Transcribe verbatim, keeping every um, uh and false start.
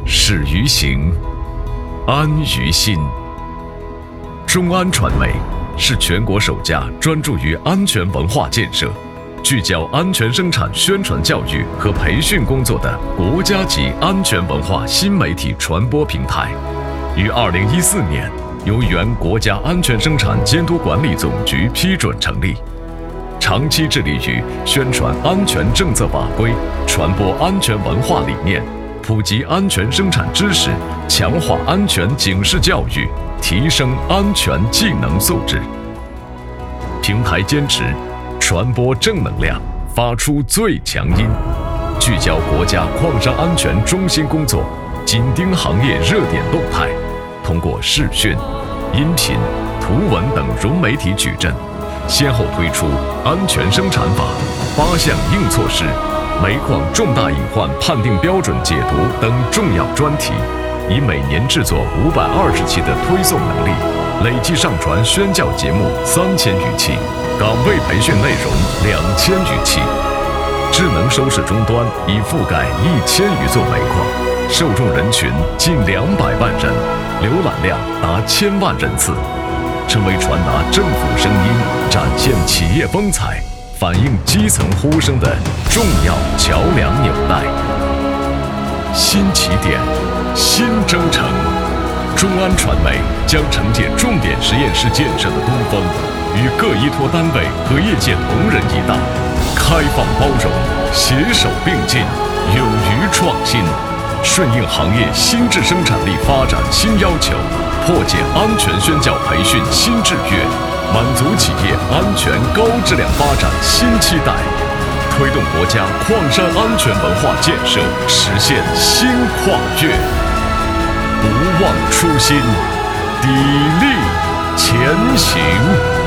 始于行，安于心。中安传媒是全国首家专注于安全文化建设、聚焦安全生产宣传教育和培训工作的国家级安全文化新媒体传播平台，于二零一四年由原国家安全生产监督管理总局批准成立，长期致力于宣传安全政策法规、传播安全文化理念、普及安全生产知识、强化安全警示教育、提升安全技能素质。平台坚持传播正能量，发出最强音，聚焦国家矿山安全中心工作，紧盯行业热点动态，通过视讯、音频、图文等融媒体矩阵，先后推出安全生产法、八项硬措施、煤矿重大隐患判定标准解读等重要专题，以每年制作五百二十期的推送能力，累计上传宣教节目三千余期，岗位培训内容两千余期。智能收视终端已覆盖一千余座煤矿，受众人群近两百万人，浏览量达千万人次，成为传达政府声音、展现企业风采、反映基层呼声的重要桥梁纽带。新起点，新征程，中安传媒将承接重点实验室建设的东风，与各依托单位和业界同仁一道，开放包容，携手并进，勇于创新，顺应行业新质生产力发展新要求，破解安全宣教培训新制约，满足企业安全高质量发展新期待，推动国家矿山安全文化建设实现新跨越。不忘初心，砥砺前行。